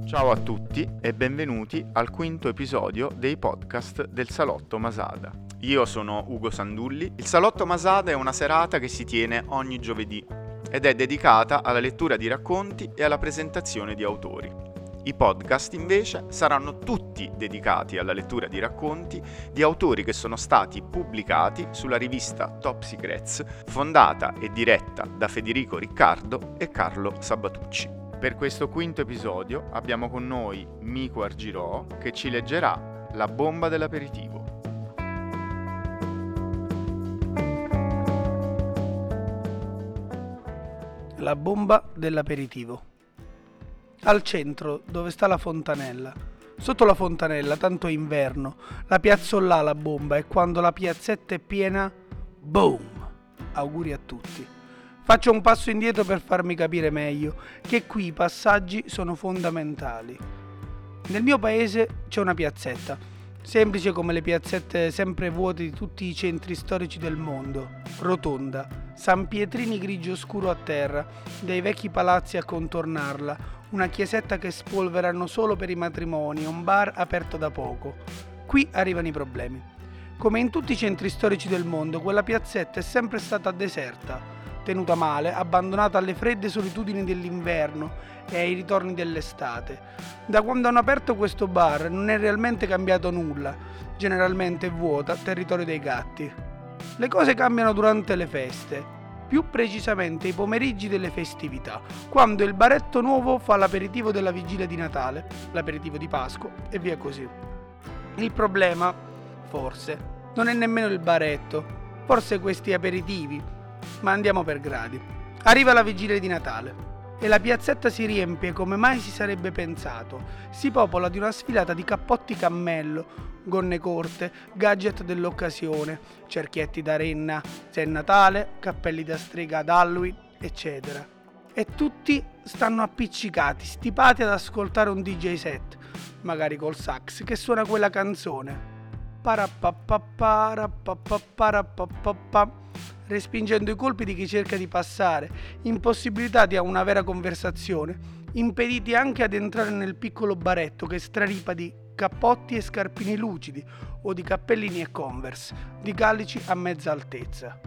Ciao a tutti e benvenuti al quinto episodio dei podcast del Salotto Masada. Io sono Ugo Sandulli. Il Salotto Masada è una serata che si tiene ogni giovedì ed è dedicata alla lettura di racconti e alla presentazione di autori. I podcast invece saranno tutti dedicati alla lettura di racconti di autori che sono stati pubblicati sulla rivista Top Secrets, fondata e diretta da Federico Riccardo e Carlo Sabatucci. Per questo quinto episodio abbiamo con noi Mico Argirò che ci leggerà La bomba dell'aperitivo. La bomba dell'aperitivo. Al centro, dove sta la fontanella. Sotto la fontanella, tanto è inverno, la piazzo là la bomba e quando la piazzetta è piena, boom! Auguri a tutti. Faccio un passo indietro per farmi capire meglio che qui i passaggi sono fondamentali. Nel mio paese c'è una piazzetta, semplice come le piazzette sempre vuote di tutti i centri storici del mondo, rotonda, San Pietrini grigio scuro a terra, dei vecchi palazzi a contornarla, una chiesetta che spolverano solo per i matrimoni e un bar aperto da poco. Qui arrivano i problemi. Come in tutti i centri storici del mondo, quella piazzetta è sempre stata deserta, tenuta male, abbandonata alle fredde solitudini dell'inverno e ai ritorni dell'estate. Da quando hanno aperto questo bar non è realmente cambiato nulla, generalmente è vuota, territorio dei gatti. Le cose cambiano durante le feste, più precisamente i pomeriggi delle festività, quando il baretto nuovo fa l'aperitivo della vigilia di Natale, l'aperitivo di Pasqua e via così. Il problema, forse, non è nemmeno il baretto, forse questi aperitivi, ma andiamo per gradi. Arriva la vigilia di Natale e la piazzetta si riempie come mai si sarebbe pensato. Si popola di una sfilata di cappotti cammello, gonne corte, gadget dell'occasione, cerchietti da renna se è Natale, cappelli da strega ad Halloween, eccetera. E tutti stanno appiccicati, stipati ad ascoltare un DJ set, magari col sax, che suona quella canzone. Respingendo i colpi di chi cerca di passare, impossibilitati a una vera conversazione, impediti anche ad entrare nel piccolo baretto che straripa di cappotti e scarpini lucidi o di cappellini e Converse, di calici a mezza altezza.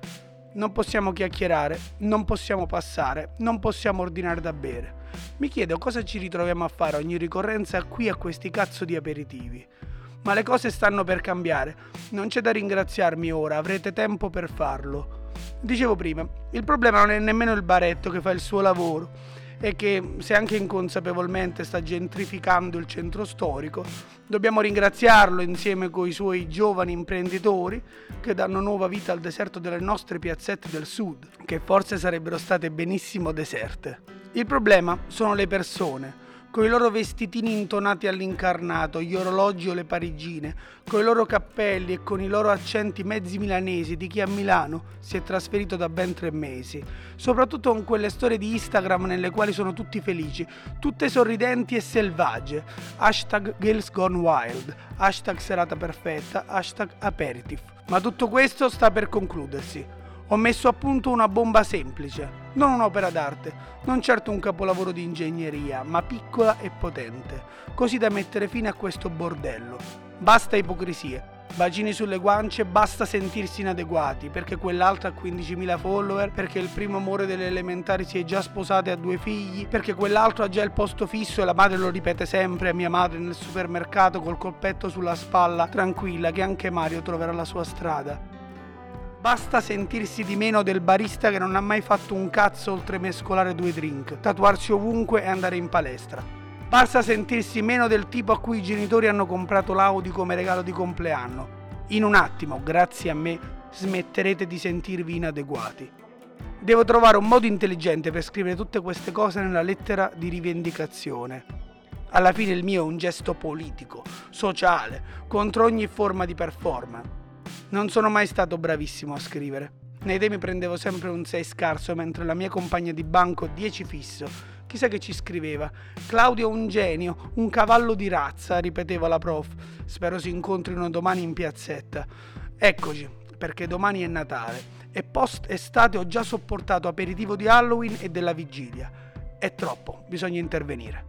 Non possiamo chiacchierare, non possiamo passare, non possiamo ordinare da bere. Mi chiedo cosa ci ritroviamo a fare ogni ricorrenza qui a questi cazzo di aperitivi. Ma le cose stanno per cambiare, non c'è da ringraziarmi ora, avrete tempo per farlo. Dicevo prima, il problema non è nemmeno il baretto che fa il suo lavoro e che, se anche inconsapevolmente sta gentrificando il centro storico, dobbiamo ringraziarlo insieme coi suoi giovani imprenditori che danno nuova vita al deserto delle nostre piazzette del sud, che forse sarebbero state benissimo deserte. Il problema sono le persone, con i loro vestitini intonati all'incarnato, gli orologi o le parigine, con i loro cappelli e con i loro accenti mezzi milanesi di chi a Milano si è trasferito da ben 3 mesi, soprattutto con quelle storie di Instagram nelle quali sono tutti felici, tutte sorridenti e selvagge, hashtag Girls Gone Wild, hashtag serata perfetta, hashtag aperitif. Ma tutto questo sta per concludersi. Ho messo a punto una bomba semplice, non un'opera d'arte, non certo un capolavoro di ingegneria, ma piccola e potente, così da mettere fine a questo bordello. Basta ipocrisie, bacini sulle guance, basta sentirsi inadeguati, perché quell'altro ha 15.000 follower, perché il primo amore delle elementari si è già sposato e ha 2 figli, perché quell'altro ha già il posto fisso e la madre lo ripete sempre a mia madre nel supermercato col colpetto sulla spalla, tranquilla che anche Mario troverà la sua strada. Basta sentirsi di meno del barista che non ha mai fatto un cazzo oltre mescolare 2 drink, tatuarsi ovunque e andare in palestra. Basta sentirsi meno del tipo a cui i genitori hanno comprato l'Audi come regalo di compleanno. In un attimo, grazie a me, smetterete di sentirvi inadeguati. Devo trovare un modo intelligente per scrivere tutte queste cose nella lettera di rivendicazione. Alla fine il mio è un gesto politico, sociale, contro ogni forma di performance. Non sono mai stato bravissimo a scrivere. Nei temi prendevo sempre un 6 scarso, mentre la mia compagna di banco 10 fisso. Chissà che ci scriveva. Claudio è un genio, un cavallo di razza, ripeteva la prof. Spero si incontrino domani in piazzetta. Eccoci, perché domani è Natale e post estate ho già sopportato aperitivo di Halloween e della vigilia. È troppo, bisogna intervenire.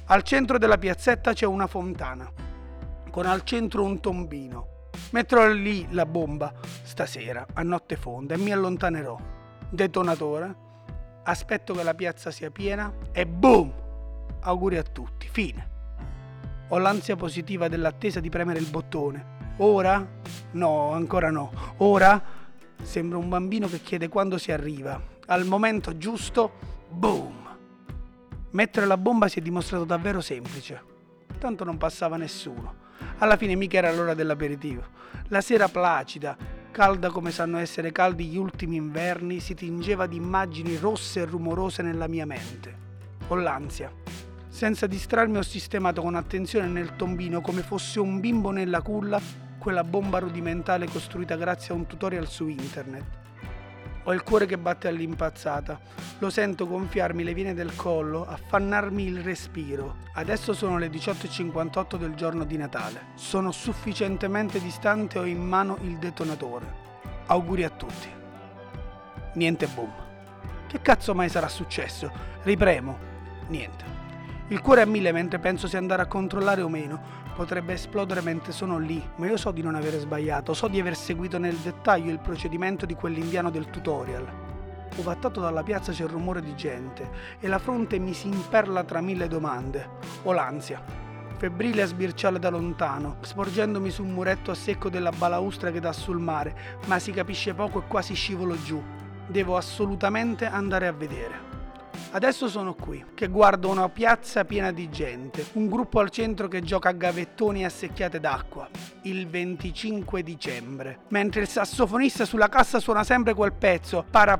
Al centro della piazzetta c'è una fontana, con al centro un tombino. Metterò lì la bomba stasera, a notte fonda, e mi allontanerò. Detonatore, aspetto che la piazza sia piena e boom! Auguri a tutti, fine. Ho l'ansia positiva dell'attesa di premere il bottone. Ora? No, ancora no. Ora? Sembra un bambino che chiede quando si arriva. Al momento giusto, boom! Mettere la bomba si è dimostrato davvero semplice. Tanto non passava nessuno. Alla fine mica era l'ora dell'aperitivo. La sera placida, calda come sanno essere caldi gli ultimi inverni, si tingeva di immagini rosse e rumorose nella mia mente. Ho l'ansia. Senza distrarmi ho sistemato con attenzione nel tombino, come fosse un bimbo nella culla, quella bomba rudimentale costruita grazie a un tutorial su internet. Ho il cuore che batte all'impazzata, lo sento gonfiarmi le vene del collo, affannarmi il respiro. Adesso sono le 18:58 del giorno di Natale. Sono sufficientemente distante e ho in mano il detonatore. Auguri a tutti. Niente boom. Che cazzo mai sarà successo? Ripremo. Niente. Il cuore è a 1000 mentre penso se andare a controllare o meno. Potrebbe esplodere mentre sono lì, ma io so di non avere sbagliato, so di aver seguito nel dettaglio il procedimento di quell'indiano del tutorial. Ovattato dalla piazza c'è il rumore di gente e la fronte mi si imperla tra 1000 domande. Ho l'ansia. Febbrile a sbirciare da lontano, sporgendomi su un muretto a secco della balaustra che dà sul mare, ma si capisce poco e quasi scivolo giù. Devo assolutamente andare a vedere. Adesso sono qui, che guardo una piazza piena di gente, un gruppo al centro che gioca a gavettoni e a secchiate d'acqua. Il 25 dicembre, mentre il sassofonista sulla cassa suona sempre quel pezzo.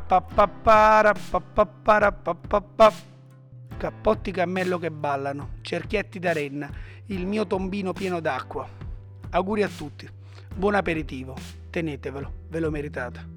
Cappotti cammello che ballano, cerchietti da renna, il mio tombino pieno d'acqua. Auguri a tutti, buon aperitivo, tenetevelo, ve lo meritate.